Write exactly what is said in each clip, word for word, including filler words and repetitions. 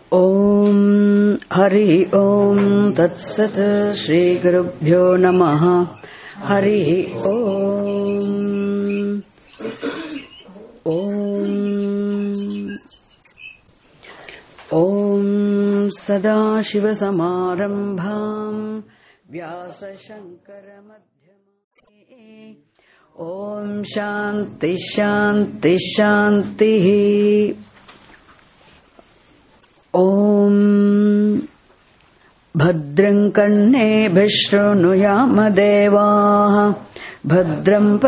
Om Hari Om Tat Sat Shri Gurubhyo Namaha Hari Om Om Om Sada Shiva Samarambham Vyasa Shankara Madhyamam Om Shanti Shanti Shanti Om Bhadram Karnebhih Shrunuyama Devaah Bhadram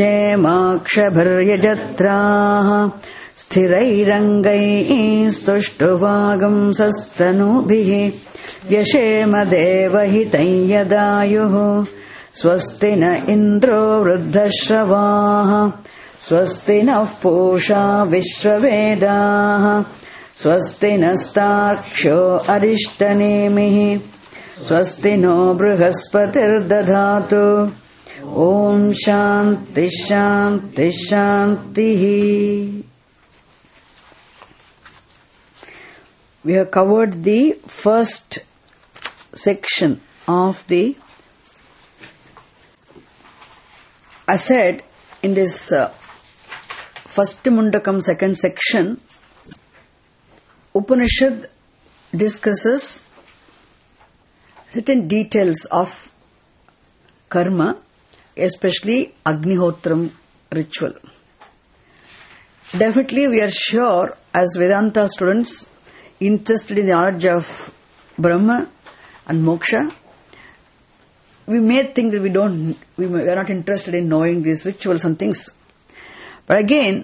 Pashyemakshabharyajatraah Sthirairangai Stuštuvagam Sastanubhih Vyashema Devahitai Yadayuh Swasti na Indro Vruddhashravah Swasti na Pusha Vishwavedah Swasti nastaksho arishtanemihi Swasti no bruhaspatir dadhatu Om Shanti Shanti Shanti. We have covered the first section of the I said in this uh, first Mundakam second section Upanishad discusses certain details of karma, especially Agnihotram ritual. Definitely we are sure as Vedanta students interested in the knowledge of Brahma and Moksha, we may think that we don't, we are not interested in knowing these rituals and things. But again,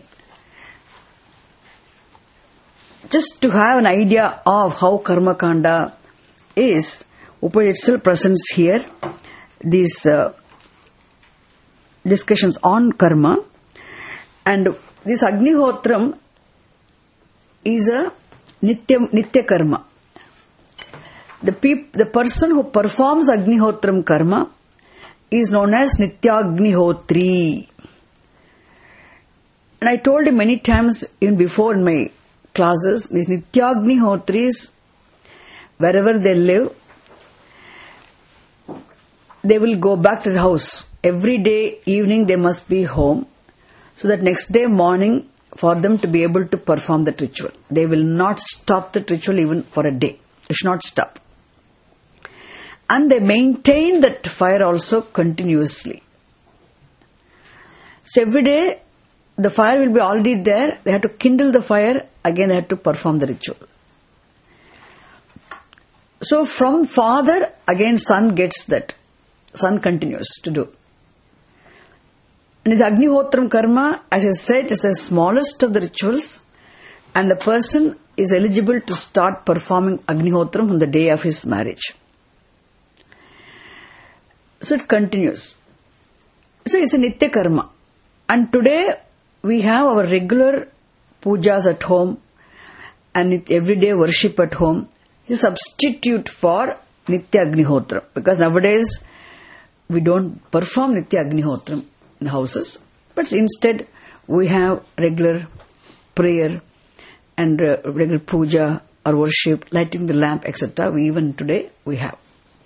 just to have an idea of how Karma Kanda is, Upanishad itself presents here these uh, discussions on karma, and this Agnihotram is a Nitya, Nitya karma. The, peop, the person who performs Agnihotram karma is known as Nityagnihotri. And I told you many times, even before in my classes, these Nityagnihotris, wherever they live, they will go back to the house. Every day, evening, they must be home, so that next day morning, for them to be able to perform the ritual. They will not stop the ritual even for a day. They should not stop. And they maintain that fire also continuously. So every day, the fire will be already there. They have to kindle the fire. Again, they have to perform the ritual. So from father, again son gets that. Son continues to do. And the Agnihotram karma, as I said, is the smallest of the rituals. And the person is eligible to start performing Agnihotram on the day of his marriage. So it continues. So it's a Nitya karma. And today, we have our regular pujas at home and everyday worship at home. Is a substitute for Nitya Agnihotram, because nowadays we don't perform Nitya Agnihotram in houses, but instead we have regular prayer and uh, regular puja or worship, lighting the lamp, et cetera. We even today we have.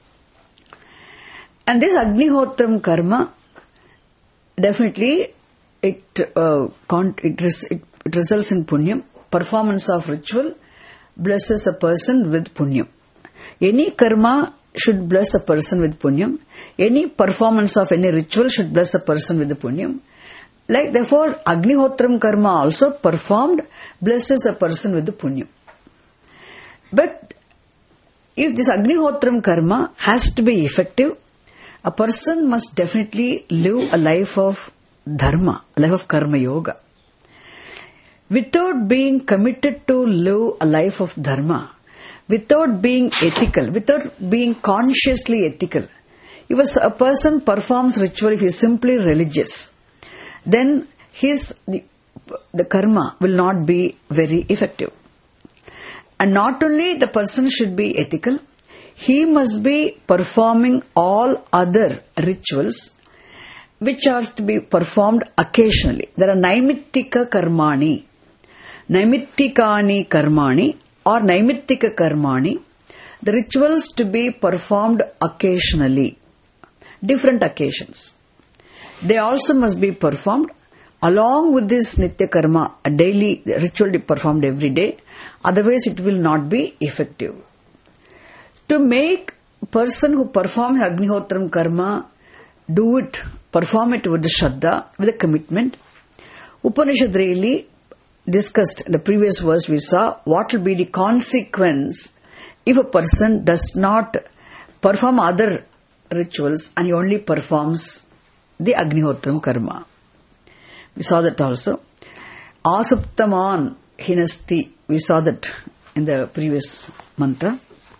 And this Agnihotram karma, definitely it uh, it, res- it it results in punyam. Performance of ritual blesses a person with punyam. Any karma should bless a person with punyam. Any performance of any ritual should bless a person with the punyam. Like therefore, Agnihotram karma also performed blesses a person with the punyam. But if this Agnihotram karma has to be effective, a person must definitely live a life of dharma, a life of karma yoga. Without being committed to live a life of dharma, without being ethical, without being consciously ethical, if a person performs ritual, if he is simply religious, then his the, the karma will not be very effective. And not only the person should be ethical, he must be performing all other rituals which are to be performed occasionally. There are naimittika karmani. Naimittikani karmani or naimittika karmani, the rituals to be performed occasionally, different occasions. They also must be performed along with this nitya karma, a daily ritual performed every day. Otherwise, it will not be effective. To make a person who performs Agnihotram karma do it, perform it with the Shraddha, with a commitment, Upanishad really discussed in the previous verse we saw what will be the consequence if a person does not perform other rituals and he only performs the Agnihotram karma. We saw that also. Asuptaman hinasti. We saw that in the previous mantra.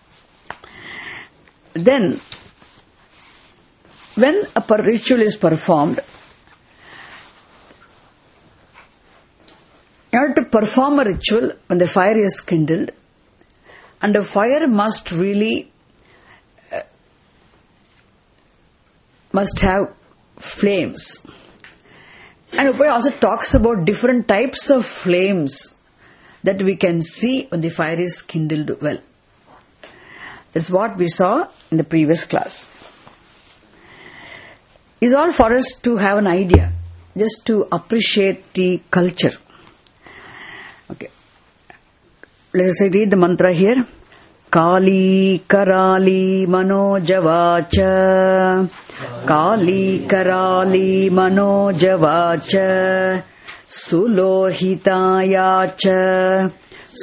Then, when a ritual is performed, in order to perform a ritual, when the fire is kindled, and the fire must really uh, must have flames. And Upanishad also talks about different types of flames that we can see when the fire is kindled well. That's what we saw in the previous class. It's all for us to have an idea, just to appreciate the culture. Okay. Let us read the mantra here. Kali Karali Manojavacha Kali Karali Manojavacha Sulohitayacha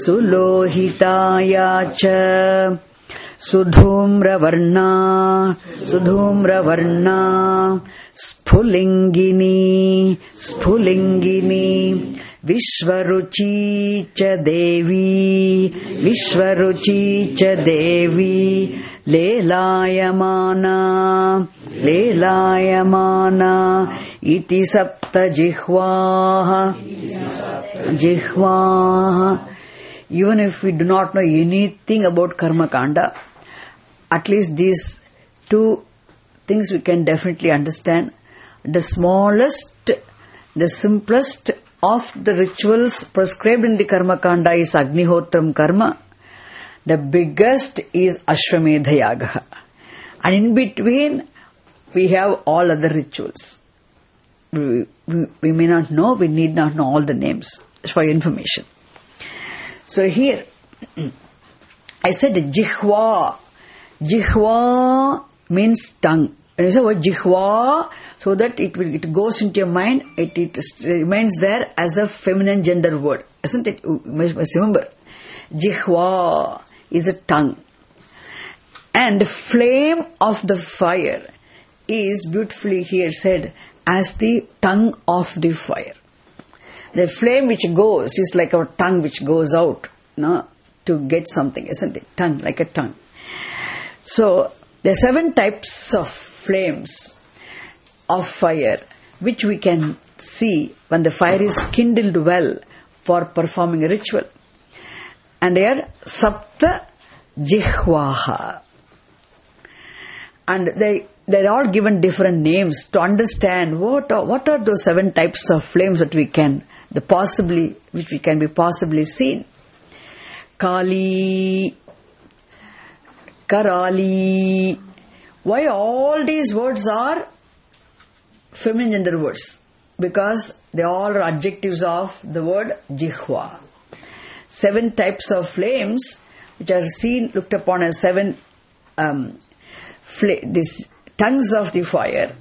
Sulohitayacha Sudhumravarna Sudhumravarna Spulingini Spulingini Vishwaruchi cha Devi Vishwaruchi cha Devi Lelayamana Lelayamana Iti sapta jihvaha Jihvaha. Even if we do not know anything about Karma Kanda, at least these two things we can definitely understand. The smallest, the simplest of the rituals prescribed in the Karma Kanda is Agnihotram Karma. The biggest is Ashwamedha Yaga. And in between, we have all other rituals. We, we, we may not know, we need not know all the names. It's for your information. So here, I said Jihva. Jihva means tongue. When you say what Jihva, so that it will, it goes into your mind, it, it remains there as a feminine gender word. Isn't it? You must, must remember. Jihva is a tongue. And the flame of the fire is beautifully here said as the tongue of the fire. The flame which goes is like our tongue which goes out, no, to get something, isn't it? Tongue, like a tongue. So, there are seven types of flames of fire which we can see when the fire is kindled well for performing a ritual. And they are Sapta Jihvaha. And they, they're all given different names to understand what are, what are those seven types of flames that we can, the possibly, which we can be possibly seen. Kali, Karali. Why all these words are feminine gender words? Because they all are adjectives of the word Jihva. Seven types of flames which are seen, looked upon as seven um, fl- these tongues of the fire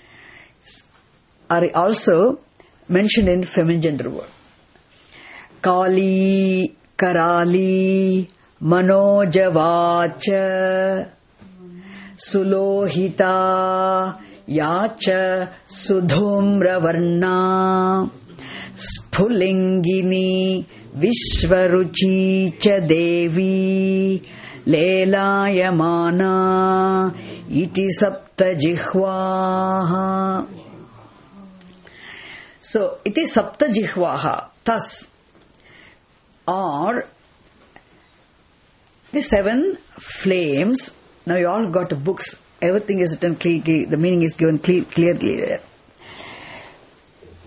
are also mentioned in feminine gender word. Kali, Karali, Manojavacha, Sulohita, Yacha, Sudhumravarna, Spulingini, Vishwaruchi cha Devi, Lelayamana, Iti sapta jihvaha. So, iti sapta jihvaha. Thus, are the seven flames. Now you all got books. Everything is written clearly. The meaning is given clear, clearly there.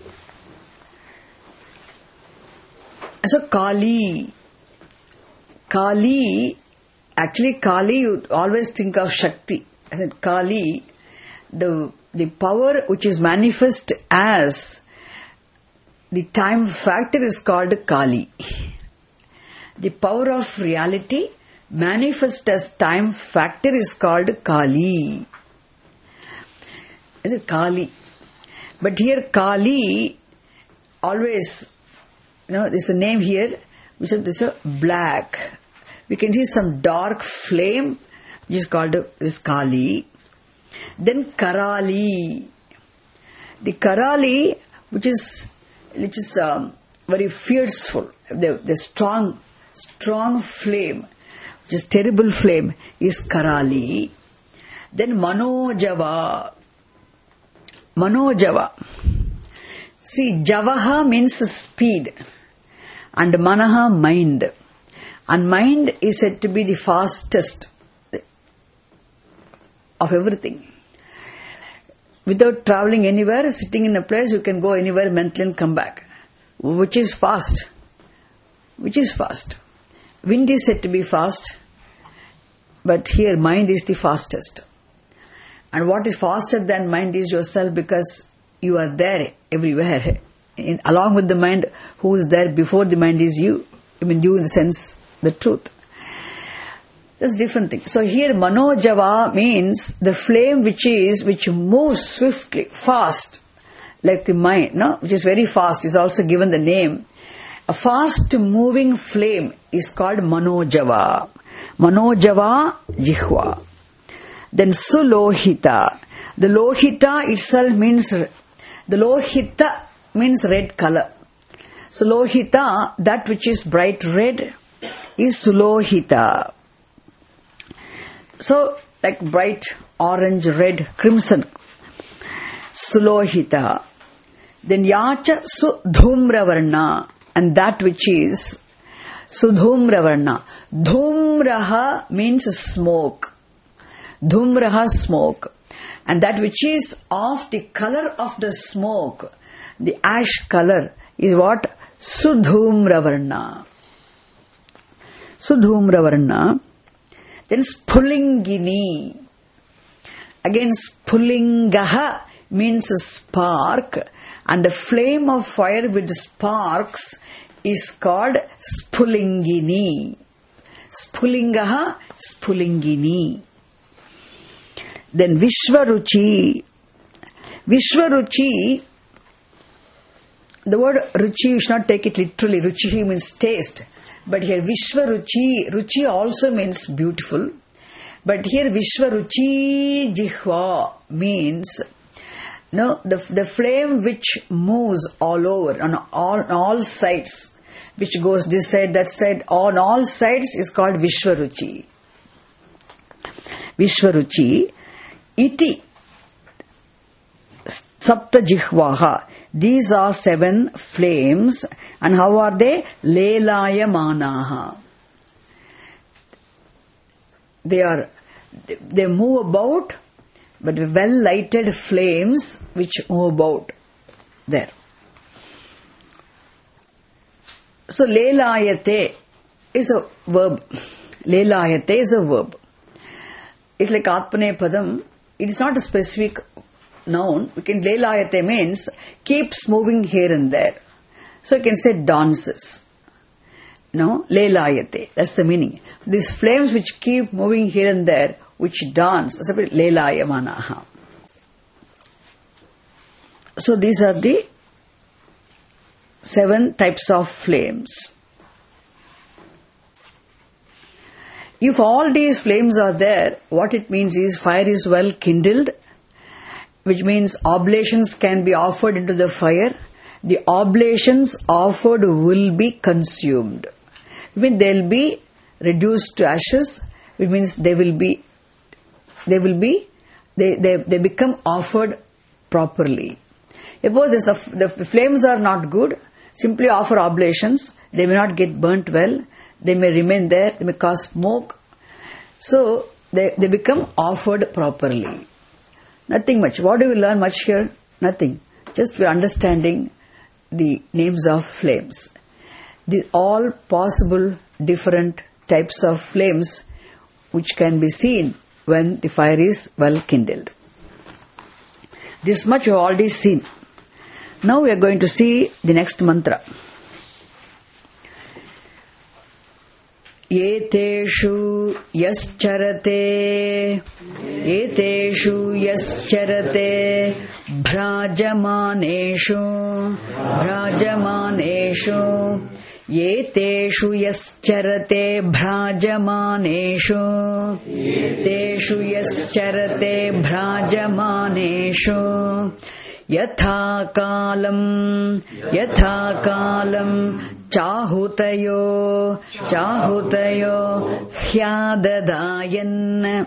So Kali, Kali, actually Kali, you always think of Shakti. I said Kali, the, the power which is manifest as the time factor is called Kali. The power of reality manifest as time factor is called Kali. Is it Kali? But here Kali, always, you know, there's a name here, which is a black. We can see some dark flame, which is called is Kali. Then Karali. The Karali, which is which is um, very fearful, the, the strong, strong flame, which is terrible flame, is Karali. Then Manojava. Manojava. See, Javaha means speed, and Manaha mind. And mind is said to be the fastest of everything. Without traveling anywhere, sitting in a place, you can go anywhere mentally and come back. Which is fast. Which is fast. Wind is said to be fast, but here mind is the fastest. And what is faster than mind is yourself, because you are there everywhere. In, along with the mind, who is there before the mind is you. I mean, you in the sense, the truth. That's a different thing. So here Manojava means the flame which is, which moves swiftly, fast, like the mind, no? Which is very fast, is also given the name. A fast moving flame is called Manojava. Manojava Jihva. Then Sulohita. The Lohita itself means, the Lohita means red color. So Lohita, that which is bright red, is Sulohita. So, like bright orange, red, crimson. Sulohita. Then Yacha Sudhumravarna. And that which is Sudhumravarna. Dhumraha means smoke. Dhumraha smoke. And that which is of the color of the smoke, the ash color, is what? Sudhumravarna. Sudhumravarna. Then Spulingini. Again, Spulingaha means spark, and the flame of fire with sparks is called Spulingini. Spulingaha, Spulingini. Then Vishwaruchi. Vishwaruchi, the word Ruchi, you should not take it literally. Ruchi means taste. But here Vishwaruchi, Ruchi also means beautiful. But here Vishwaruchi Jihva means, no, the, the flame which moves all over, on all, on all sides, which goes this side, that side, on all sides is called Vishwaruchi. Vishwaruchi. Iti Sapta Jihvaha. These are seven flames, and how are they? Lelayamanaha. They are, they move about, but well lighted flames which move about there. So lelayate is a verb. Lelayate is a verb. It's like Atmane Padam. It is not a specific noun. We can lelayate means keeps moving here and there. So you can say dances. No, lelayate. That's the meaning. These flames which keep moving here and there, which dance, that's a bit lelayamanaha. So these are the seven types of flames. If all these flames are there, what it means is fire is well kindled, which means oblations can be offered into the fire. The oblations offered will be consumed. I mean, they'll be reduced to ashes, which means they will be, they will be, they, they, they become offered properly. Suppose the, the flames are not good, simply offer oblations, they may not get burnt well, they may remain there, they may cause smoke. So, they, they become offered properly. Nothing much. What do we learn much here? Nothing. Just we're understanding the names of flames. The all possible different types of flames which can be seen when the fire is well kindled. This much you have already seen. Now we are going to see the next mantra. Eteshu yascharate, eteshu yascharate, bhrajamaneshu, bhrajamaneshu, eteshu yascharate, bhrajamaneshu, eteshu yascharate, bhrajamaneshu, yatha kalam, yatha kalam, chahutayo, chahutayo, hyadadayan,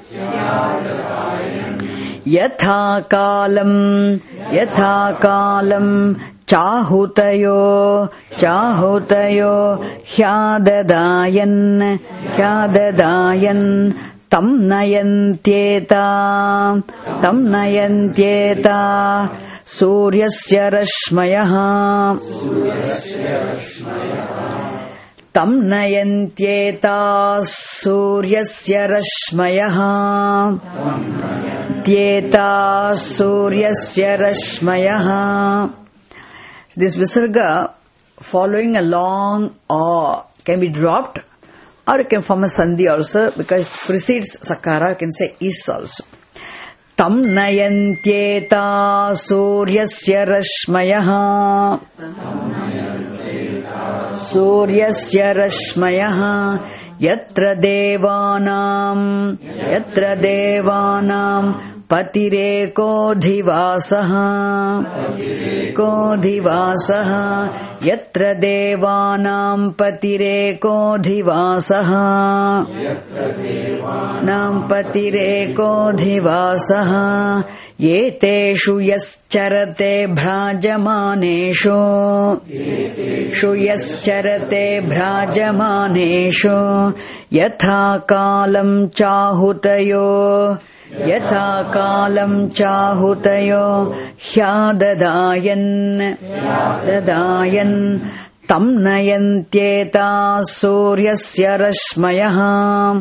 yatha kalam, yatha kalam, chahutayo, chahutayo, hyadadayan, hyadadayan, tam nayantyeta, tam nayantyeta, suryasya rashmayah, tam nayantyeta, suryasya rashmayah, tyeta, suryasya rashmayah. This visarga following a long a can be dropped, or it can form a sandhi also, because it precedes sakara, you can say is also. Tam nayantyeta suryasya rashmayah, suryasya rashmayah, yatra devanam, yatra devanam, patireko dhivasaha, ko dhivasaha, yatra devanam patireko dhivasaha, nam patireko dhivasaha, yeteshu yascharate bhrajamaneshu, shu yascharate bhrajamaneshu, yatha kalam chahutayo, yatha kalam chahutayo, hyadadayan, dadayan, tam nayantyeta suryasya rashmayah,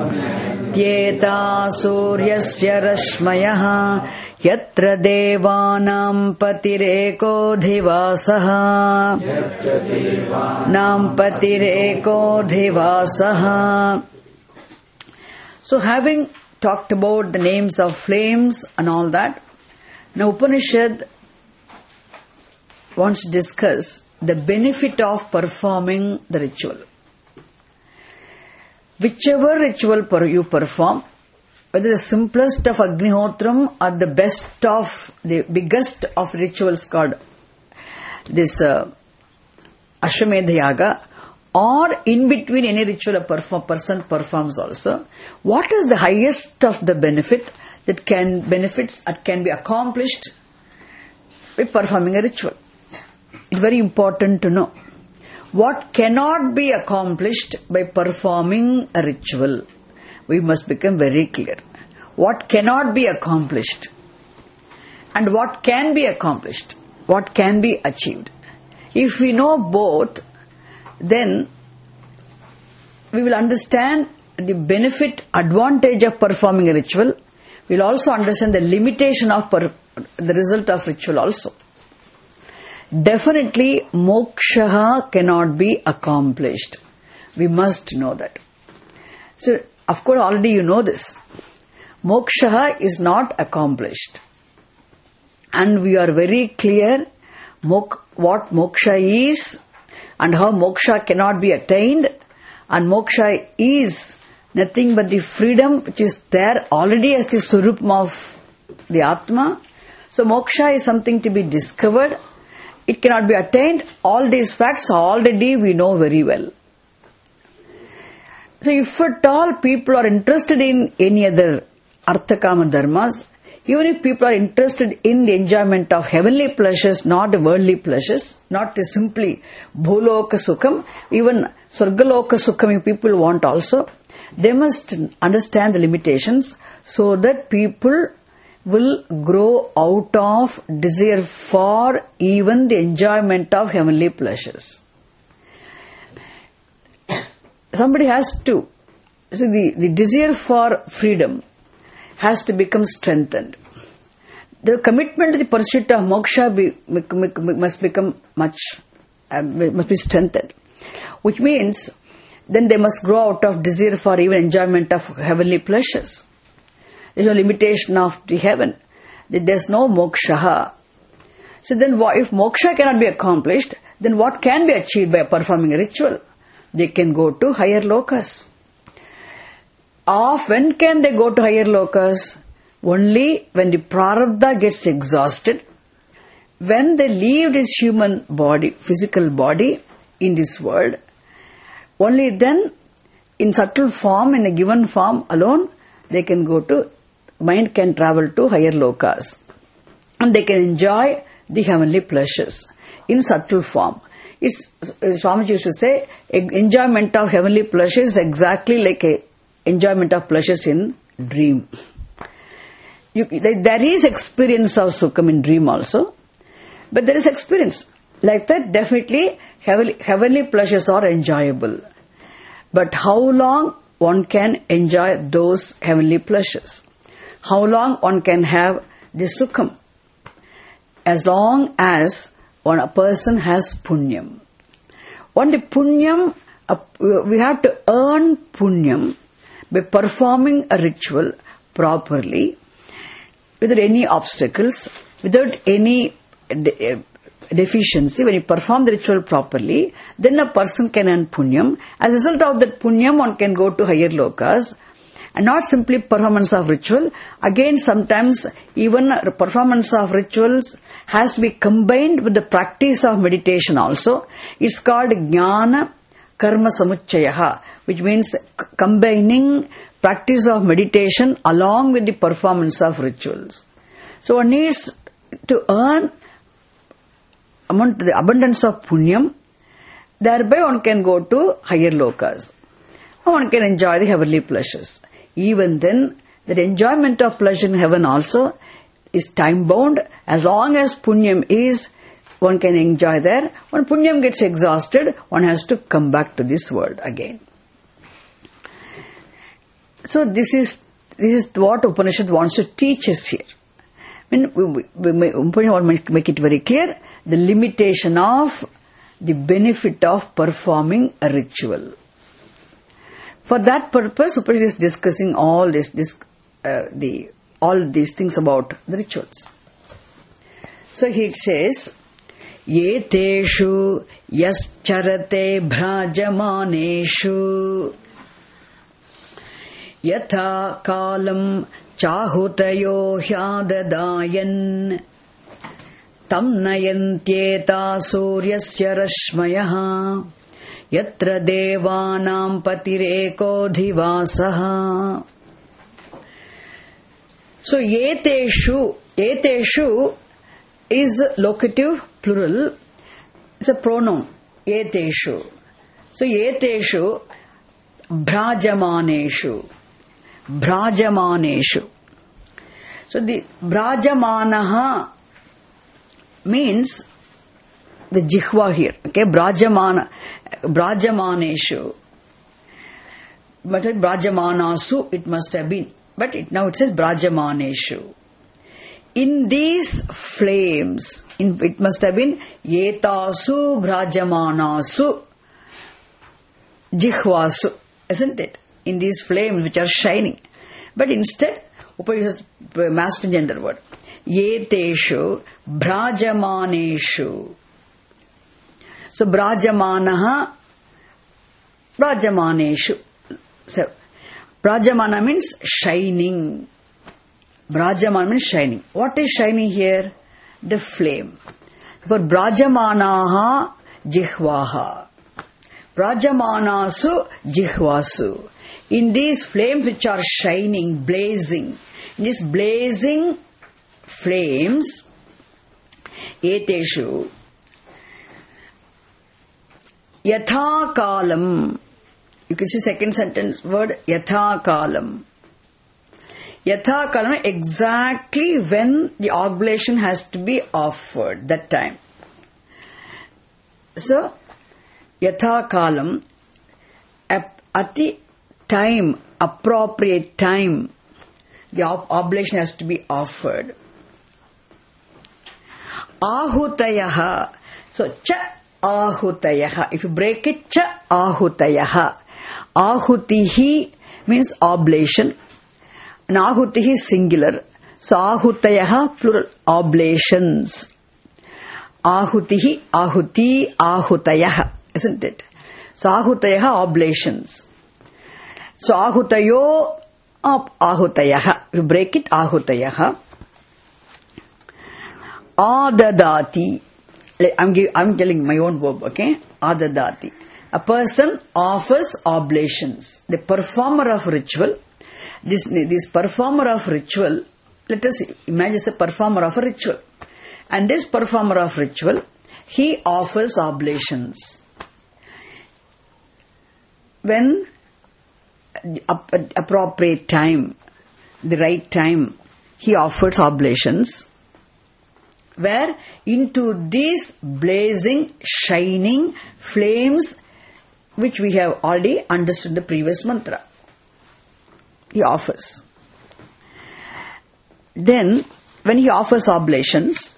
tyeta suryasya rashmayah, yatra devanam patireko dhivasaha, nam patireko dhivasaha. So having talked about the names of flames and all that, now Upanishad wants to discuss the benefit of performing the ritual. Whichever ritual you perform, whether the simplest of Agnihotram or the best of, the biggest of rituals called this uh, Ashwamedha Yaga, or in between any ritual a perform, person performs also, what is the highest of the benefit that can benefits that can be accomplished by performing a ritual? It's very important to know what cannot be accomplished by performing a ritual. We must become very clear. What cannot be accomplished and what can be accomplished, what can be achieved. If we know both, then we will understand the benefit, advantage of performing a ritual. We will also understand the limitation of per, the result of ritual also. Definitely, moksha cannot be accomplished. We must know that. So, of course, already you know this. Moksha is not accomplished. And we are very clear mok, what moksha is, and how moksha cannot be attained, and moksha is nothing but the freedom which is there already as the Surupam of the Atma. So moksha is something to be discovered. It cannot be attained. All these facts already we know very well. So if at all people are interested in any other Artha Kama Dharmas, even if people are interested in the enjoyment of heavenly pleasures, not worldly pleasures, not simply Bhuloka Sukham, even Swargaloka Sukham people want also, they must understand the limitations so that people will grow out of desire for even the enjoyment of heavenly pleasures. somebody has to, so the, the desire for freedom has to become strengthened. The commitment to the pursuit of moksha be, must become much, uh, must be strengthened. Which means, then they must grow out of desire for even enjoyment of heavenly pleasures. There is no limitation of the heaven. There is no moksha. So then if moksha cannot be accomplished, then what can be achieved by performing a ritual? They can go to higher lokas. Of when can they go to higher lokas? Only when the prarabdha gets exhausted, when they leave this human body, physical body in this world, only then, in subtle form, in a given form alone, they can go to, mind can travel to higher lokas. And they can enjoy the heavenly pleasures in subtle form. It's, Swamiji used to say, enjoyment of heavenly pleasures is exactly like a enjoyment of pleasures in dream. You, there is experience of sukham in dream also, but there is experience. Like that, definitely, heavenly, heavenly pleasures are enjoyable. But how long one can enjoy those heavenly pleasures? How long one can have the sukham? As long as one a person has punyam. Only punyam, uh, we have to earn punyam by performing a ritual properly, without any obstacles, without any de- deficiency. When you perform the ritual properly, then a person can earn punyam. As a result of that punyam, one can go to higher lokas. And not simply performance of ritual. Again, sometimes even performance of rituals has to be combined with the practice of meditation also. It's called jnana karma samuchchayaha, which means c- combining practice of meditation along with the performance of rituals. So one needs to earn amount, the abundance of punyam. Thereby one can go to higher lokas. One can enjoy the heavenly pleasures. Even then, the enjoyment of pleasure in heaven also is time bound. As long as punyam is, one can enjoy there. When punyam gets exhausted, one has to come back to this world again. So this is this is what Upanishad wants to teach us here. I mean, we, we, we, Upanishad wants to make it very clear the limitation of the benefit of performing a ritual. For that purpose, Upanishad is discussing all this, this uh, the all these things about the rituals. So he says, Yeteshu yascharate bhrajamaneshu yatha kalam chahutayo hyadadayan tam nayantyeta suryasya rashmayaha yatra devanam patireko dhivasaha. So, yeteshu, yeteshu is locative plural. It's a pronoun, yeteshu. So, yeteshu, bhrajamaneshu, bhrajamaneshu. So, the bhrajamanaha means the jihva here, okay, brajamana, brajamaneshu. But brajamanasu it must have been. But it, now it says brajamaneshu. In these flames, in, it must have been yetasu brajamanasu jihvasu, isn't it? In these flames which are shining. But instead, Upanishad masculine gender word. Yeteshu brajamaneshu. So, brajamanaha, brajamaneshu. So, brajamana means shining. Brajamana means shining. What is shining here? The flame. For brajamanaha jihvaha. Brajamanasu jihvasu. In these flames which are shining, blazing, in these blazing flames, eteshu, yatha kalam. You can see second sentence word yatha kalam. Yatha kalam, exactly when the oblation has to be offered, that time. So, yatha kalam, at the time, appropriate time, the ob- oblation has to be offered. Ahutayaha. So, cha ahutayaha. If you break it, cha ahutayaha. Ahutihi means oblation. And ahutihi is singular. So, ahutayaha, plural, oblations. Ahutihi, ahuti, ahutayaha. Isn't it? So, ahutayaha, oblations. So, ahutayo, ahutayaha. You break it, ahutayaha. Adadati. I'm, give, I'm telling my own verb, okay? Adadati. A person offers oblations. The performer of ritual, this, this performer of ritual, let us imagine a performer of a ritual. And this performer of ritual, he offers oblations. When appropriate time, the right time, he offers oblations, where into these blazing, shining flames, which we have already understood the previous mantra, he offers. Then, when he offers oblations,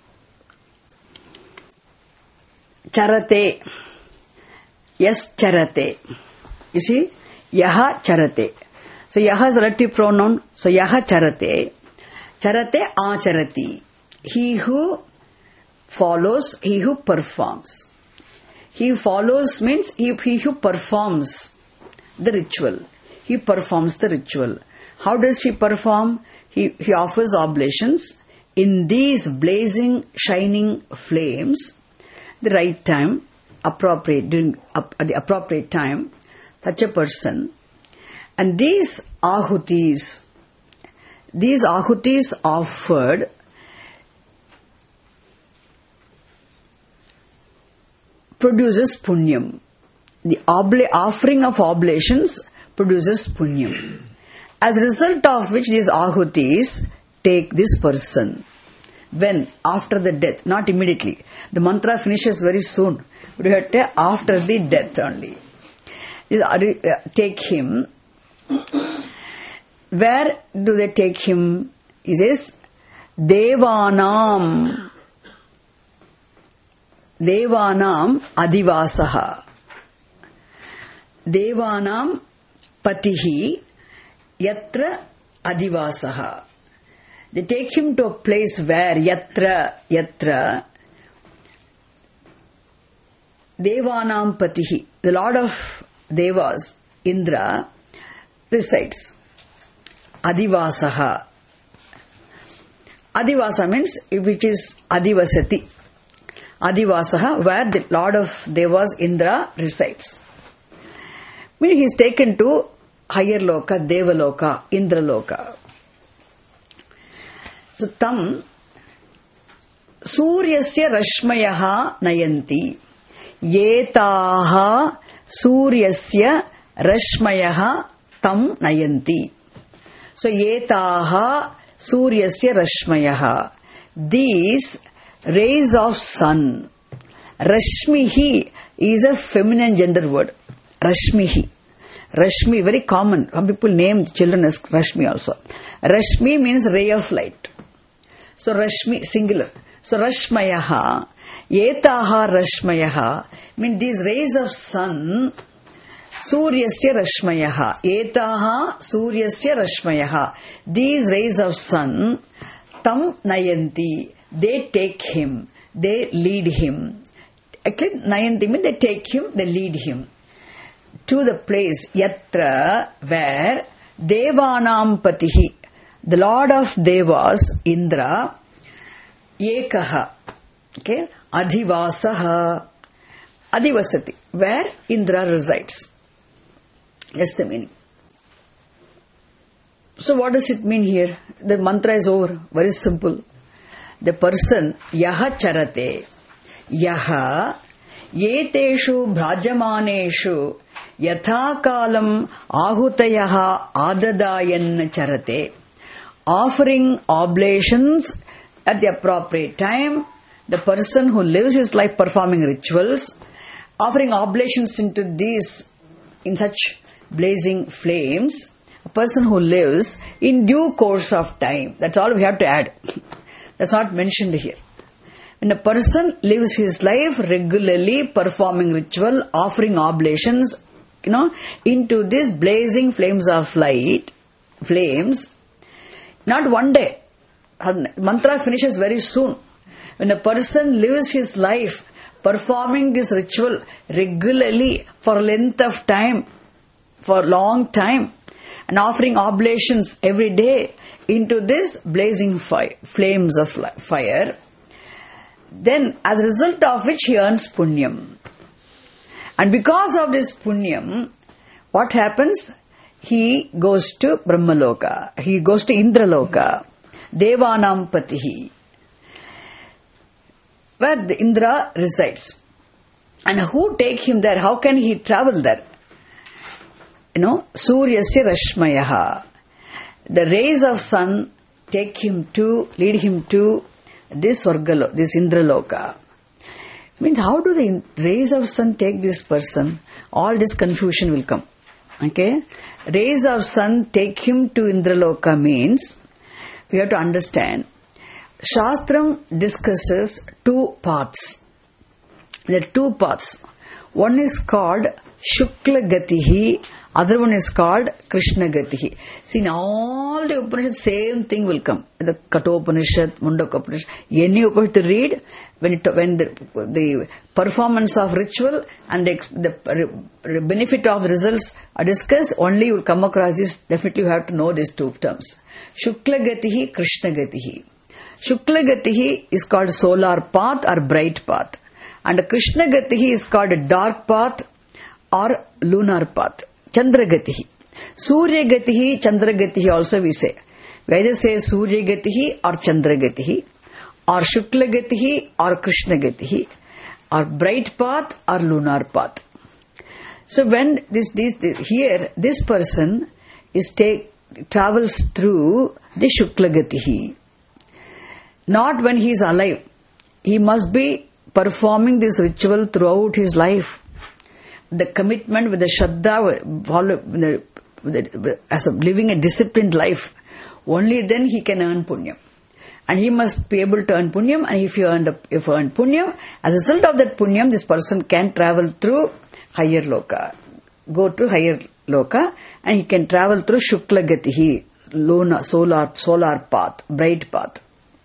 charate, yes charate, you see, yaha charate. So, yaha is a relative pronoun, so yaha charate, charate acharati. He who follows, he who performs. He follows means he, he who performs the ritual. He performs the ritual. How does he perform? He, he offers oblations in these blazing, shining flames, the right time, appropriate, during, up, at the appropriate time, such a person. And these ahutis, these ahutis offered produces punyam. The obla- offering of oblations produces punyam. As a result of which these ahutis take this person. When? After the death, not immediately. The mantra finishes very soon. But you have to after the death only. Take him. Where do they take him? He says, Devanam. Devanam adivasaha. Devanam patihi yatra adivasaha. They take him to a place where yatra, yatra Devanam patihi, the Lord of Devas, Indra, resides. Adivasaha. Adivasa means which is adivasati. Adivasaha, where the Lord of Devas, Indra, resides. Meaning he is taken to higher loka, Devaloka, Indra loka. So, tam Suryasya rashmayaha nayanti. Yetaha Suryasya rashmayaha tam nayanti. So, Yetaha Suryasya rashmayaha. These rays of sun. Rashmihi is a feminine gender word. Rashmihi. Rashmi, very common. Some people name children as Rashmi also. Rashmi means ray of light. So, Rashmi, singular. So, Rashmayaha, Yetaha Rashmayaha, mean these rays of sun, Suryasya Rashmayaha, Yetaha Suryasya Rashmayaha, these rays of sun, Tam Nayanti, they take him, they lead him. Actually, Nayanti means they take him, they lead him to the place, Yatra, where Devanam Patihi, the Lord of Devas, Indra, Ekaha, okay, Adhivasaha, Adivasati, where Indra resides. That's the meaning. So what does it mean here? The mantra is over. Very simple. The person, Yaha Charate, Yaha, Yeteshu Bhrajamaneshu, Yathakalam Ahutayaha Adadayan Charate, offering oblations at the appropriate time, the person who lives his life performing rituals, offering oblations into these, in such blazing flames, a person who lives in due course of time. That's all we have to add. That's not mentioned here. When a person lives his life regularly, performing ritual, offering oblations, you know, into these blazing flames of light, flames, not one day. Her mantra finishes very soon. When a person lives his life performing this ritual regularly for a length of time, for a long time, and offering oblations every day into this blazing fire, flames of fire, then as a result of which he earns punyam. And because of this punyam, what happens? He goes to Brahmaloka. He goes to Indraloka. Devanam Patihi, where the Indra resides. And who take him there? How can he travel there? You know, Suryasya Rashmayaha. The rays of sun take him to, lead him to this Swargalo, this Indraloka. Means how do the rays of sun take this person? All this confusion will come. Okay? Rays of sun take him to Indraloka means, we have to understand, Shastram discusses two paths. There are two paths. One is called Shukla Gatihi, other one is called Krishna Gatihi. See, in all the Upanishads, same thing will come. The Kathopanishad, Mundaka Upanishad, any Upanishad to read, when, it, when the, the performance of ritual and the, the benefit of the results are discussed, only you will come across this. Definitely you have to know these two terms. Shukla Gatihi, Krishna Gatihi. Shukla Gatihi is called solar path or bright path. And Krishna Gatihi is called dark path or lunar path. Chandra Gatihi. Surya Gatihi, Chandra Gatihi also we say. We either say Surya Gatihi or Chandra Gatihi, or Shukla Gatihi or Krishna Gatihi, or bright path or lunar path. So when this, this, this here, this person is take, travels through the Shukla Gatihi. Not when he is alive. He must be performing this ritual throughout his life. The commitment with the Shraddha, follow, the, the, as a living a disciplined life, only then he can earn punyam. And he must be able to earn punyam, and if he earned, if he earned punyam, as a result of that punyam, this person can travel through higher loka, go to higher loka, and he can travel through Shukla Gatihi, lunar, solar, solar path, bright path.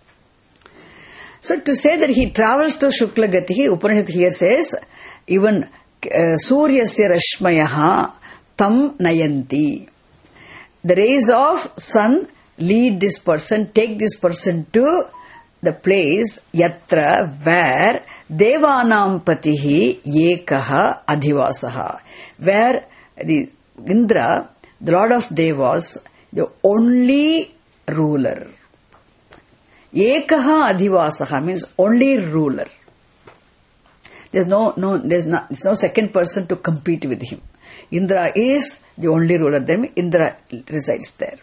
So to say that he travels to Shukla Gatihi, Upanishad here says, even uh, Suryasya Rashmayaha tam nayanti. The rays of sun lead this person, take this person to the place, yatra, where Devanam Patihi Yekaha Adhivasaha, where the Indra, the Lord of Devas, the only ruler. Ekaha Adhivasaha means only ruler. There's no, no, there's not, there's no second person to compete with him. Indra is the only ruler. Then Indra resides there.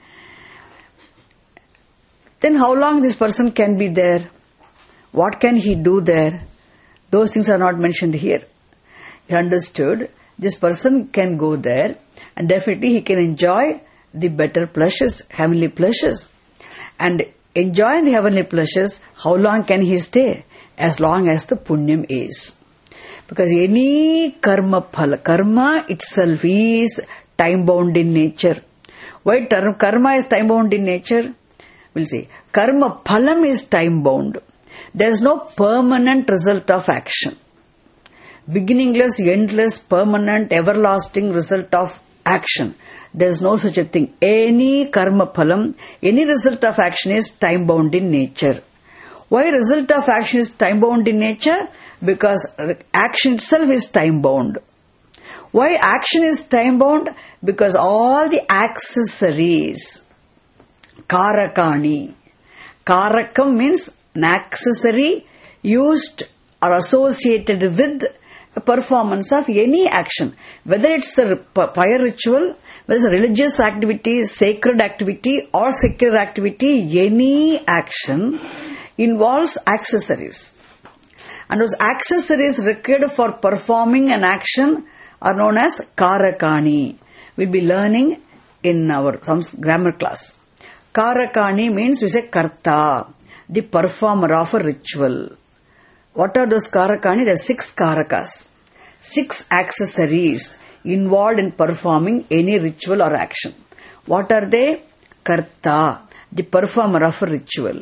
Then how long this person can be there? What can he do there? Those things are not mentioned here. He understood this person can go there and definitely he can enjoy the better pleasures, heavenly pleasures. And enjoying the heavenly pleasures, how long can he stay? As long as the punyam is. Because any karma phala, karma itself is time bound in nature. Why term, karma is time bound in nature? We'll see. Karma phalam is time bound. There is no permanent result of action. Beginningless, endless, permanent, everlasting result of action. There is no such a thing. Any karma phalam, any result of action is time bound in nature. Why result of action is time bound in nature? Because action itself is time bound. Why action is time bound? Because all the accessories, karakani. Karakam means an accessory used or associated with the performance of any action. Whether it's a fire ritual, whether it's a religious activity, sacred activity or secular activity, any action involves accessories. And those accessories required for performing an action are known as karakani. we'll be learning in our some grammar class. Karakani means we say karta, the performer of a ritual. What are those karakani? There are six karakas, six accessories involved in performing any ritual or action. What are they? Karta, the performer of a ritual.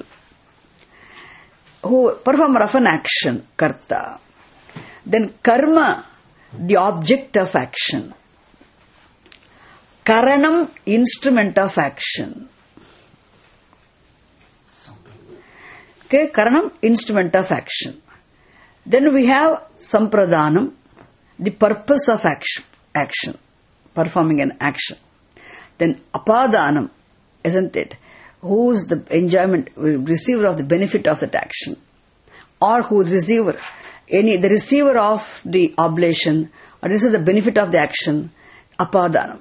Who performer of an action, karta. Then karma, the object of action. Karanam, instrument of action. Okay, karanam, instrument of action. Then we have sampradhanam, the purpose of action, action, performing an action. Then apadhanam, isn't it? Who is the enjoyment, receiver of the benefit of that action? Or who is receiver, any, the receiver of the oblation, or this is the benefit of the action, apadhanam.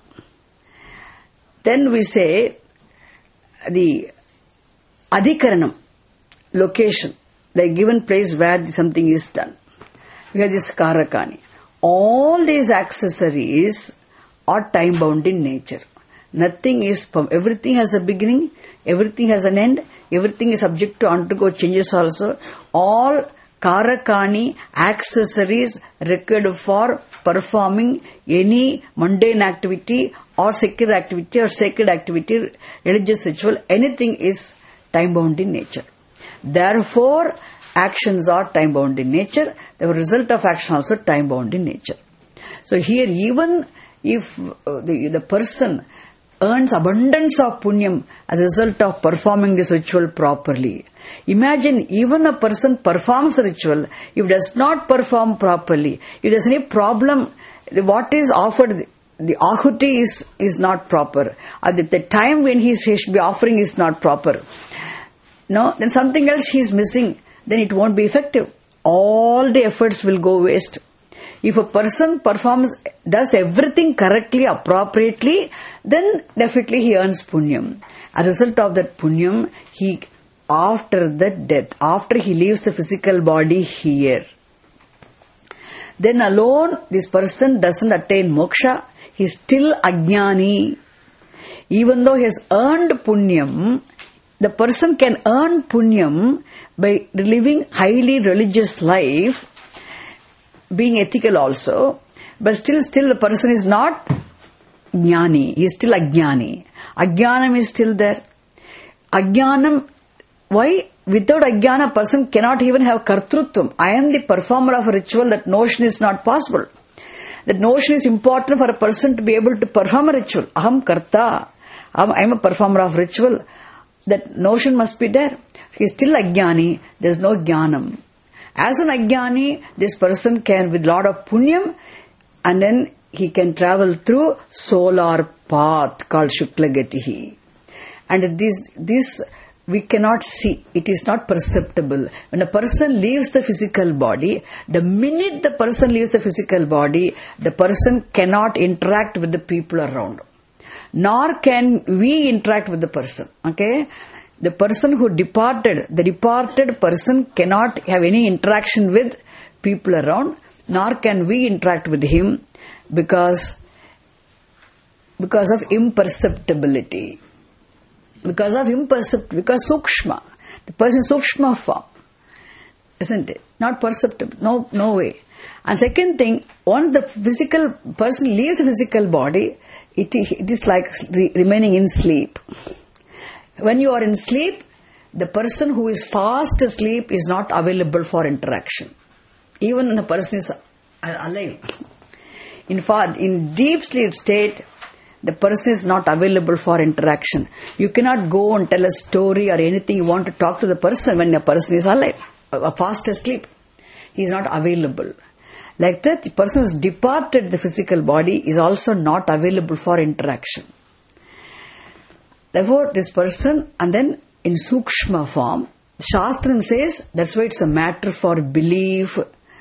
Then we say the adhikaranam, location, the given place where something is done. We have this karakani. All these accessories are time bound in nature. Nothing is, everything has a beginning, everything has an end, everything is subject to undergo changes also. All karakani, accessories required for performing any mundane activity or secular activity or sacred activity, religious ritual, anything is time bound in nature. Therefore, actions are time bound in nature. The result of action also time bound in nature. So here, even if uh, the, the person earns abundance of punyam as a result of performing this ritual properly. Imagine even a person performs the ritual, if does not perform properly, if there is any problem, what is offered, the ahuti is, is not proper. At the, the time when he, he should be offering is not proper. No, then something else he is missing, then it won't be effective. All the efforts will go waste. If a person performs, does everything correctly, appropriately, then definitely he earns punyam. As a result of that punyam, he, after the death, after he leaves the physical body here, then alone this person doesn't attain moksha, he is still ajnani. Even though he has earned punyam, the person can earn punyam by living highly religious life, being ethical also, but still, still the person is not jnani, he is still ajnani. Ajnanam is still there. Ajnanam, why? Without ajnana, a person cannot even have kartrutvam. I am the performer of a ritual, that notion is not possible. That notion is important for a person to be able to perform a ritual. Aham karta, I am a performer of ritual. That notion must be there. He is still ajnani, there is no jnanam. As an ajnani, this person can, with lot of punyam, and then he can travel through solar path called Shuklagatihi. And this, this we cannot see. It is not perceptible. When a person leaves the physical body, the minute the person leaves the physical body, the person cannot interact with the people around. Nor can we interact with the person. Okay? The person who departed, the departed person cannot have any interaction with people around, nor can we interact with him because, because of imperceptibility. Because of imperceptibility, because sukshma. The person is sukshma form. Isn't it? Not perceptible. No, no way. And second thing, once the physical person leaves the physical body, It, it is like re- remaining in sleep. When you are in sleep, the person who is fast asleep is not available for interaction. Even when a person is alive. In fact, in deep sleep state, the person is not available for interaction. You cannot go and tell a story or anything you want to talk to the person when a person is alive, fast asleep. He is not available. Like that, the person who has departed the physical body is also not available for interaction. Therefore, this person, and then in sukshma form, Shastram says that's why it's a matter for belief.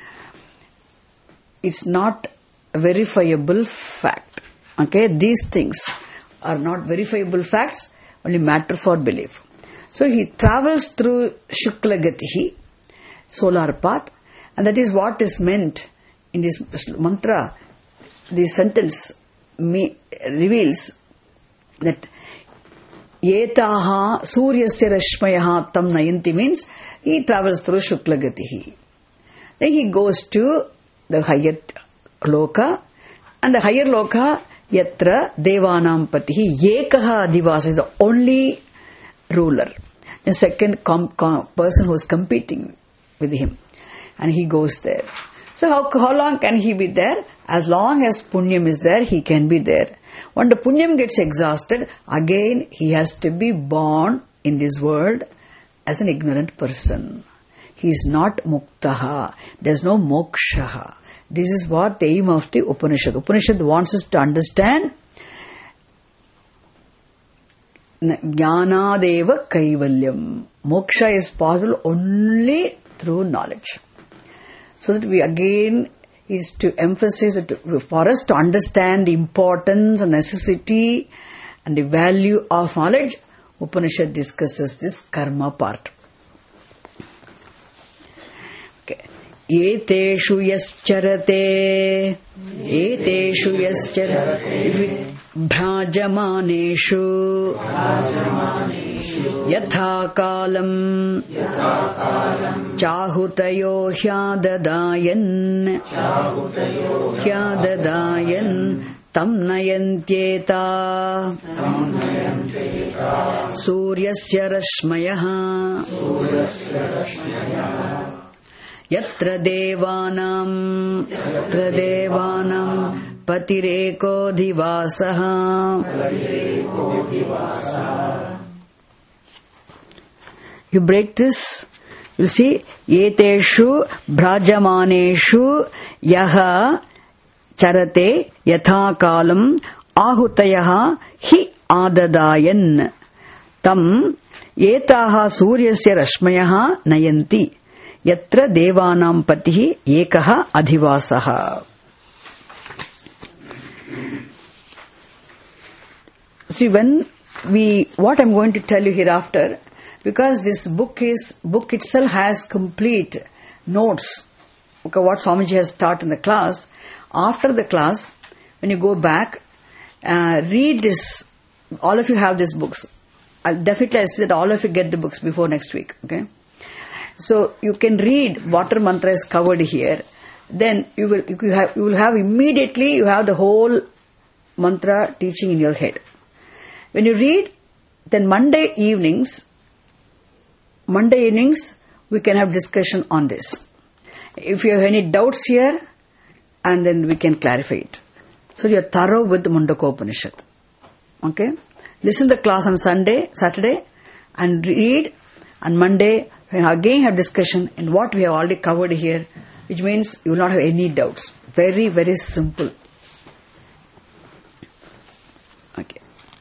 It's not a verifiable fact. Okay, these things are not verifiable facts, only matter for belief. So he travels through Shuklagatihi, solar path, and that is what is meant in this mantra, this sentence, me, reveals that Yetaha Suryasya Rashmayaha Tam Nayanti means he travels through Shuklagatihi. Then he goes to the higher loka, and the higher loka Yatra Devanam Patihi Yekaha Adivasa is the only ruler. The second com- com- person who is competing with him, and he goes there. So how, how long can he be there? As long as Punyam is there, he can be there. When the Punyam gets exhausted, again he has to be born in this world as an ignorant person. He is not muktaha. There is no mokshaha. This is what the aim of the Upanishad. Upanishad wants us to understand Jnanadeva Kaivalyam. Moksha is possible only through knowledge. So that we again is to emphasize that for us to understand the importance and necessity and the value of knowledge, Upanishad discusses this karma part. Okay. Eteshu yascharate Eteshu yascharate Bhrajamaneshu Yatha kalam Chahutayo hyadadayan Hyadadayan Tam nayantyeta Suryasya rashmayaha Yatra devanam Yatra devanam Patireko divasaha. You break this, you see, Yeteshu Bhrajamaneshu Yaha Charate Yatha Kalam Ahutayaha Hi Adadayan Tam Yetaha Suryasya Rashmayaha Nayanti Yatra Devanam Patihi Ekaha Adhivasaha. See, when we, what I'm going to tell you hereafter, because this book is, book itself has complete notes, okay, what Swamiji has taught in the class. After the class, when you go back, uh, read this, all of you have these books. I'll definitely I say that all of you get the books before next week, okay? So you can read water mantra is covered here. Then you will, you have, you will have immediately, you have the whole mantra teaching in your head. When you read, then Monday evenings, Monday evenings, we can have discussion on this. If you have any doubts here, and then we can clarify it. So you are thorough with the Mundaka Upanishad. Okay? Listen to the class on Sunday, Saturday, and read, and Monday, we again have discussion in what we have already covered here, which means you will not have any doubts. Very, very simple. Okay.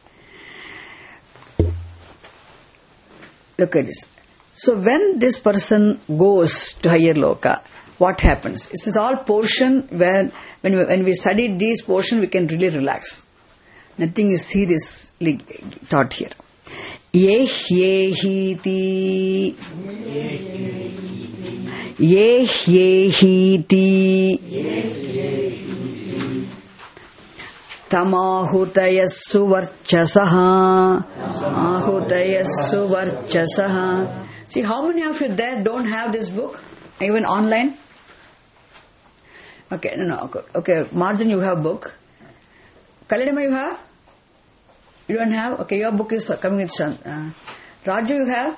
Look at this. So when this person goes to higher loka, what happens? This is all portion where when we, when we study these portion, we can really relax. Nothing is seriously taught here. Yeh yehiti Yeh yehiti Tamahutayassu varchasaha Ahutayassu varchasaha. See, how many of you there don't have this book? Even online? Okay, no, no, okay. Okay, Marjan, you have book. Kaladima, you have? You don't have? Okay, your book is coming in. Uh, Raju, you have?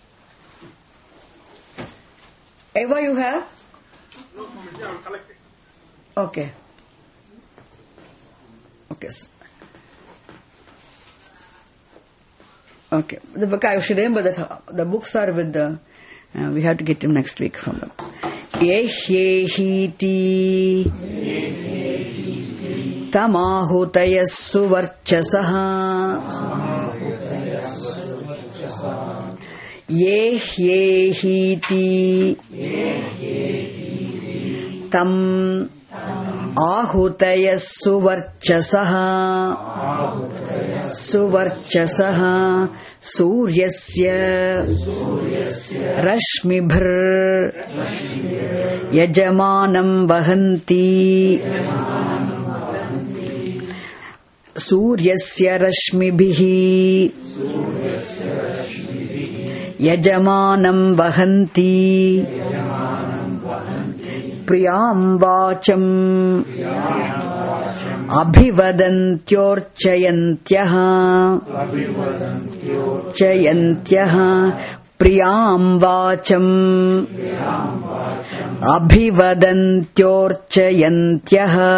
Eva, you have? No, I'm collecting. Okay. Okay. Okay. The book, I should remember that the books are with the, uh, we have to get them next week from them. Yeh yehiti Tamahutayassu varchasaha Yeh yehiti Tam Ahutayassu varchasaha Suvarchasaha Suryasya Rashmibhar Yajamanam Vahanti. Suryasya rashmibhihi Yajamanam vahanti Priyam vacham Abhivadantyorchayantyaha Chayantyaha Priyam vacham Abhivadantyorchayantyaha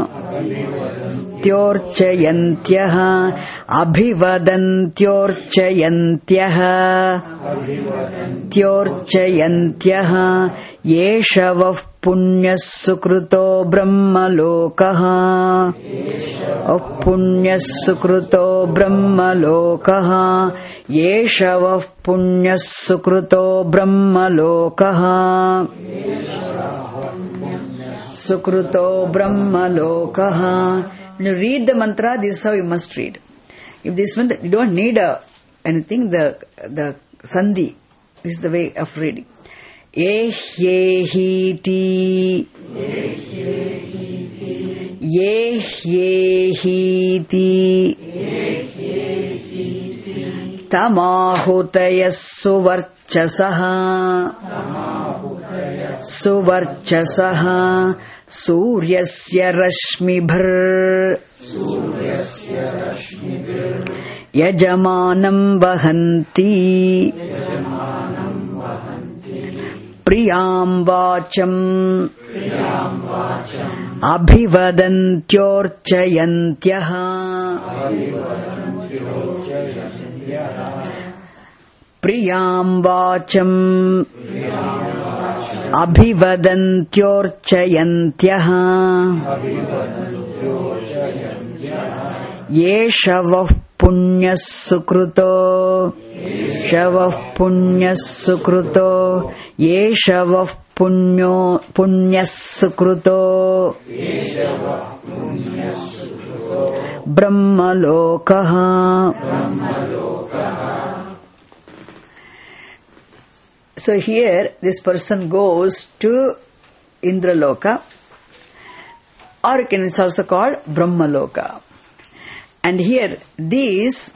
Tyorchayantyaha Abhivadantyorchayantyaha Tyorchayantyaha Yeshavav punyas sukruto brahmalokaha Punyas sukruto brahmalokaha Yeshavav punyas sukruto brahmalokaha Sukruto brahmalokaha. When you read the mantra, this is how you must read. If this one, you don't need a, anything, the the sandhi. This is the way of reading. Ehyehiti Yehyehiti Tamahutayas suvarchasaha Suvarchasaha Suryasya rashmibhir Yajamanam vahanti Priyam vacham Abhivadantyorchayantyaha Priyam vacham Abhivadantyorchayantyaha Yeshavav punyas sukruto Yeshavav punyas sukruto Yeshavav punyo punyas sukruto Brahmalokaha. So here this person goes to Indraloka, or it's also called Brahmaloka. And here these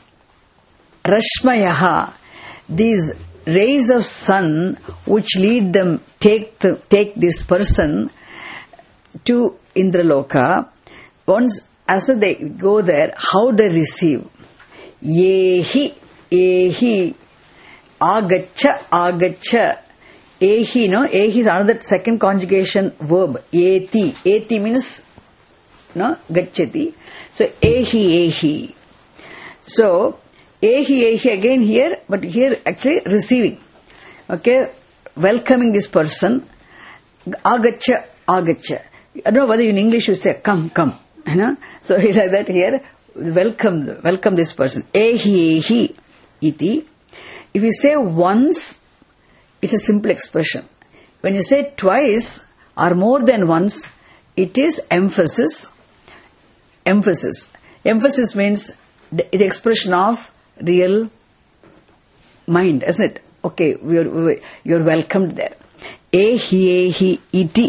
Rashmayaha, these rays of sun which lead them, take the, take this person to Indraloka, once after they go there, how they receive? Yehi, Yehi, Agacha, Agacha. Ehi, no? Ehi is another second conjugation verb. Eti. Eti means, no? Gachati. So, Ehi, Ehi. So, Ehi, Ehi again here, but here actually receiving. Okay? Welcoming this person. Agacha, Agacha. I don't know whether in English you say, come, come. You know? So, like that here, welcome, welcome this person. Ehi, Ehi, iti. If you say once, it's a simple expression. When you say twice or more than once, it is emphasis. Emphasis. Emphasis means the, the expression of real mind, isn't it? Okay, you're, you're welcomed there. Ehi, ehi, iti.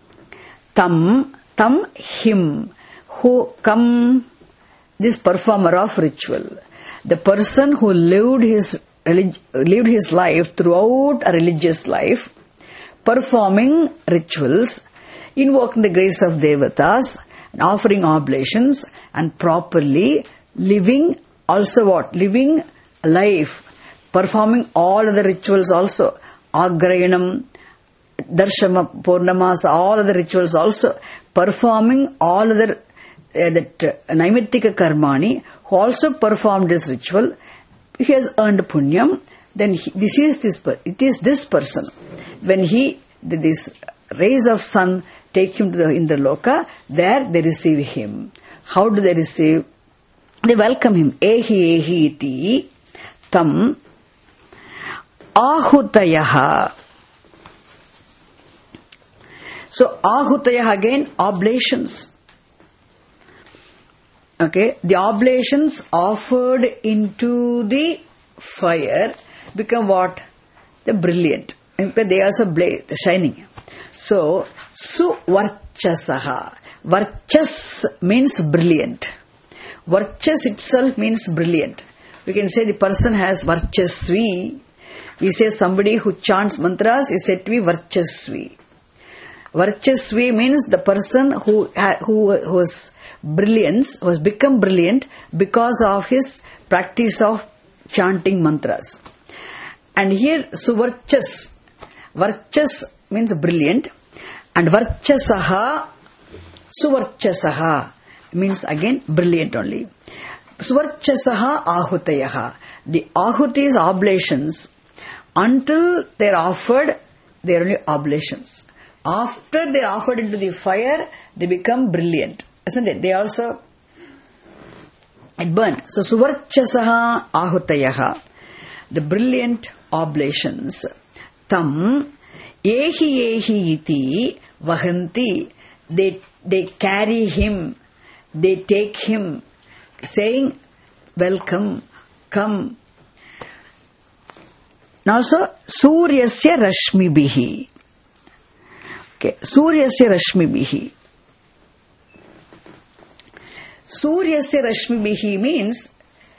Tam, tam, him. Who come, this performer of ritual. The person who lived his lived his life throughout a religious life, performing rituals, invoking the grace of devatas, and offering oblations, and properly living also what? Living life, performing all other rituals also, Agrayanam, Darshama, Purnamasa, all other rituals also, performing all other, uh, that uh, Naimittika Karmani, who also performed this ritual, he has earned punyam. Then he, this is this. It is this person. When he these rays of sun take him to the Indraloka, there they receive him. How do they receive? They welcome him. Ehi ehi iti tam ahutayaha. So ahutayaha again oblations. Okay, the oblations offered into the fire become what? The brilliant. And they also blaze, shining. So, suvarchasaha. Varchas means brilliant. Varchas itself means brilliant. We can say the person has Varchasvi. We say somebody who chants mantras is said to be Varchasvi. Varchasvi means the person who who who has brilliance, who has become brilliant because of his practice of chanting mantras. And here Suvarchas, Varchas means brilliant, and Varchasaha, Suvarchasaha means again brilliant only. Suvarchasaha ahutayaha. The ahutis, oblations, until they are offered, they are only oblations. After they are offered into the fire, they become brilliant. Isn't it? They also, it burnt. So Suvarchasaha ahutayaha, the brilliant oblations, tam ehi ehi iti vahanti, they, they carry him, they take him, saying, welcome, come. Now, so, Suryasya Rashmibihi. Okay, Suryasya Rashmibihi. Suryasya Rashmibihi means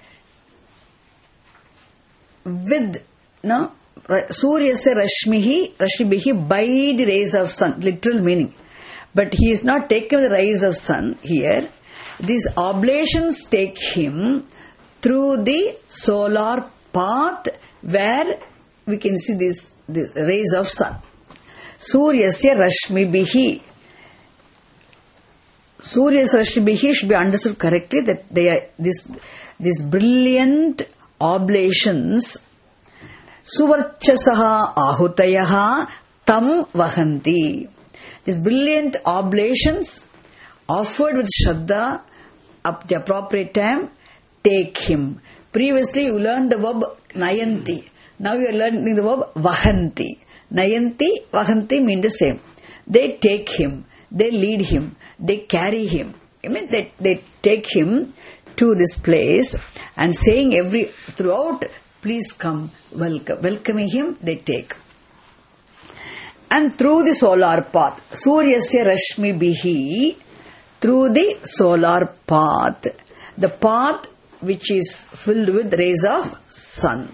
with, no, Suryasya Rashmihi, Rashmibihi, by the rays of sun, literal meaning. But he is not taken the rays of sun here. These oblations take him through the solar path where we can see these, these rays of sun. Suryasya Rashmibihi. Suryasya Rashmibihi should be understood correctly that they are this, these brilliant oblations. Suvarchasaha ahutayaha tam vahanti. These brilliant oblations offered with Shraddha at the appropriate time, take him. Previously you learned the verb nayanti. Now you are learning the verb vahanti. Nayanti, vahanti mean the same. They take him, they lead him, they carry him. I mean they, they take him to this place and saying every throughout, please come, welcome. Welcoming him, they take. And through the solar path, Suryasya Rashmi Bihi, through the solar path, the path which is filled with rays of sun.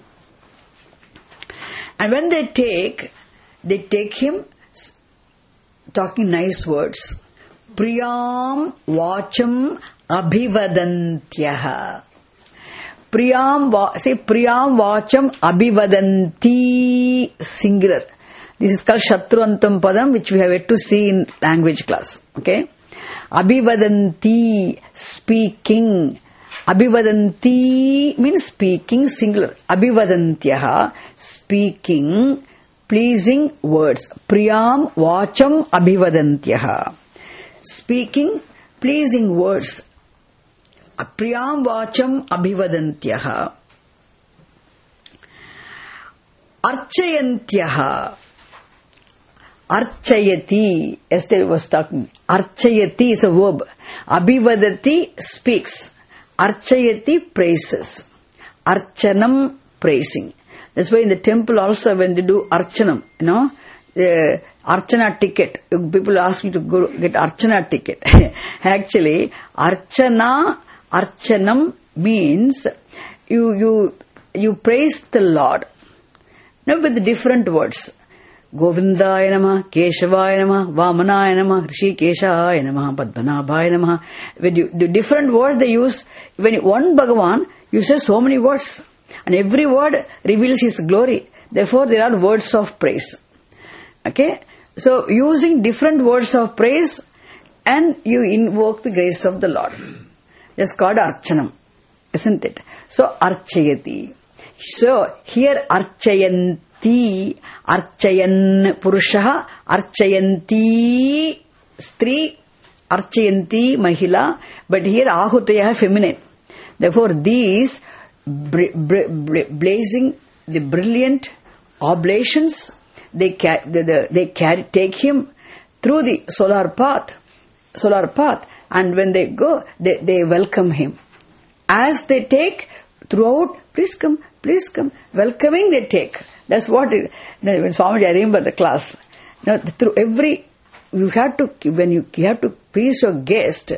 And when they take, they take him talking nice words. Priyam Vacham Abhivadantyaha. Priyam, say Priyam Vacham Abhivadanti, singular. This is called Shatruantam Padam, which we have yet to see in language class. Okay? Abhivadanti, speaking. Abhivadanti means speaking, singular. Abhivadantyaha, speaking, pleasing words. Priyam Vacham Abhivadantyaha. Speaking, pleasing words. Priyam Vacham Abhivadantyaha. Archayantyaha. Archayati, yesterday I was talking. Archayati is a verb. Abhivadati speaks. Archayati praises. Archanam praising. That's why in the temple also when they do Archanam, you know, the Archana ticket. People ask me to go get Archana ticket. Actually, Archana, Archanam means you, you, you praise the Lord. Now with different words. Govindaya Namah, Keshavaya Namah, Vamanaya Namah, Rishikeshaya Namah, Padmanabhaya Namah. When you do different words they use, when you, one Bhagavan uses so many words, and every word reveals his glory. Therefore, there are words of praise. Okay? So, using different words of praise, and you invoke the grace of the Lord. That's called Archanam, isn't it? So, Archayati. So, here Archayanti, Archayan Purushaha, Archayanti Stri, Archayanti Mahila, but here Ahutaya feminine. Therefore, these br- br- br- blazing the brilliant oblations, they ca- they, they, they carry, take him through the solar path, solar path, and when they go, they, they welcome him. As they take throughout, please come, please come, welcoming they take. That's what it, when Swamiji, I remember the class. Now, through every, you have to, when you, you have to please your guest,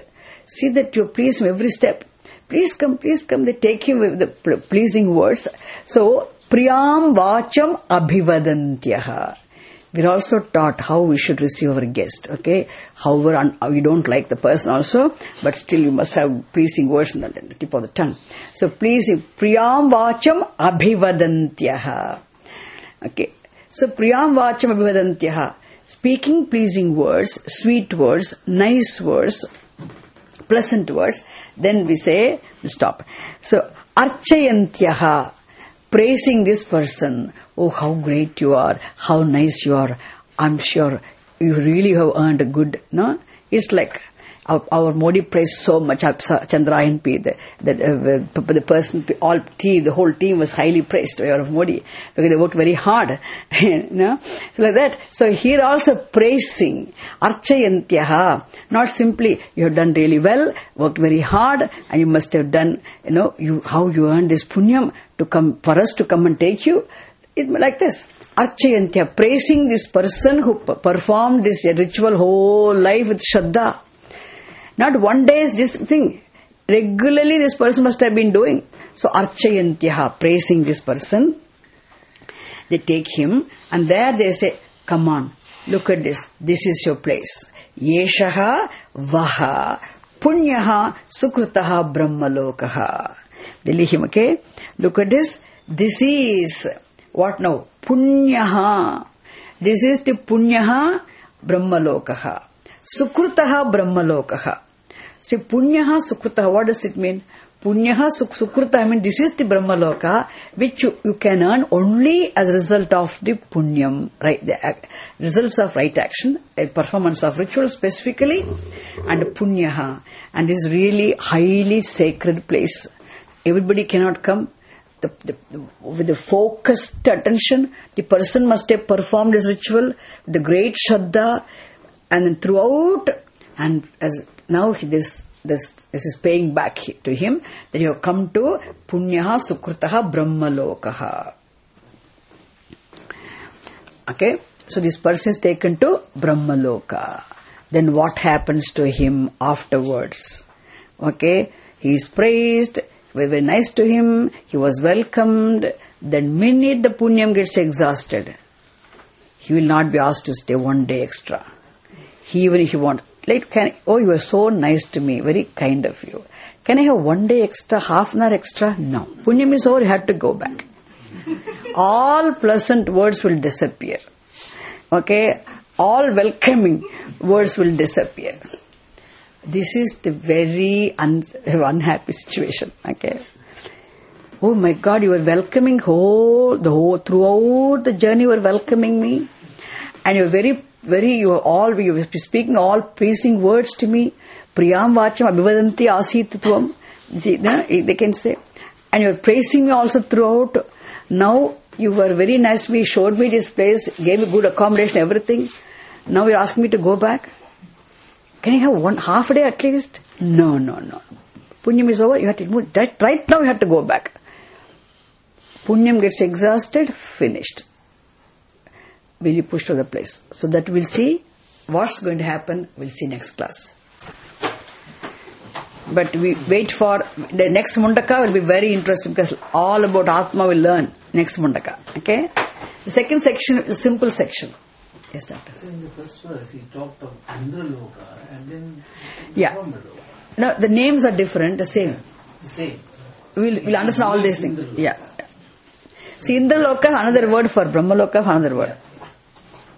See that you please him every step. Please come, please come. They take him with the pleasing words. So, priyam vacham abhivadantyaha. We're also taught how we should receive our guest, okay? However, un- we don't like the person also, but still you must have pleasing words on the tip of the tongue. So, pleasing, priyam vacham abhivadantyaha. Okay. So, priyam vacham abhivadantyaha. Speaking pleasing words, sweet words, nice words, pleasant words, then we say, stop. So, archayantyaha. Praising this person. Oh, how great you are. How nice you are. I'm sure you really have earned a good, no? It's like our, our Modi praised so much. Chandrayan P, the, the, uh, the person, all team, the whole team was highly praised by our Modi because they worked very hard. You know? So like that. So here also praising. Archayantyaha. Not simply you have done really well, worked very hard, and you must have done, you know, you how you earned this punyam to come, for us to come and take you. It, like this. Archayantya, praising this person who p- performed this ritual whole life with Shraddha. Not one day is this thing. Regularly this person must have been doing. So Archayantyaha, praising this person. They take him and there they say, come on, look at this. This is your place. Yeshaha vaha punyaha sukrutaha brahmalokaha. They leave him, okay? Look at this. This is what now? Punyaha. This is the punyaha brahmalokaha. Sukrutaha brahmalokaha. See, punyaha sukrutaha, what does it mean? Punyaha sukrutaha, I mean, this is the brahmaloka which you, you can earn only as a result of the punyam, right? The act, results of right action, a performance of ritual specifically, and punyaha. And is really highly sacred place. Everybody cannot come. The, the, the, with the focused attention, the person must have performed his ritual with the great shraddha, and then throughout, and as now this this this is paying back to him that you have come to punyaha sukrutaha brahmalokaha. Okay, so this person is taken to brahmaloka. Then what happens to him afterwards? Okay, he is praised. We were nice to him, he was welcomed. Then minute the punyam gets exhausted, he will not be asked to stay one day extra. He, even if you want, like, can, oh, you were so nice to me, very kind of you. Can I have one day extra, half an hour extra? No. Punyam is over, you have to go back. All pleasant words will disappear. Okay? All welcoming words will disappear. This is the very un- unhappy situation. Okay. Oh my God, you were welcoming whole the whole throughout the journey. You were welcoming me, and you were very, very. You were all you were speaking all pleasing words to me. Priyam vacham abhivadanti asitvam. See, they can say, and you were praising me also throughout. Now you were very nice to me. Showed me this place, gave me good accommodation, everything. Now you're asking me to go back. Can you have one half a day at least? No, no, no. Punyam is over, you have to move. That right now you have to go back. Punyam gets exhausted, finished. Will you push to the place? So that we'll see what's going to happen, we'll see next class. But we wait for the next Mundaka will be very interesting because all about Atma will learn next Mundaka. Okay? The second section is a simple section. Yes, doctor. So in the first verse, he talked of Indraloka and then yeah. Brahmaloka. No, the names are different, the same. The same. We'll, we'll understand all these things. Yeah. See, Indraloka, another word for Brahmaloka, another word.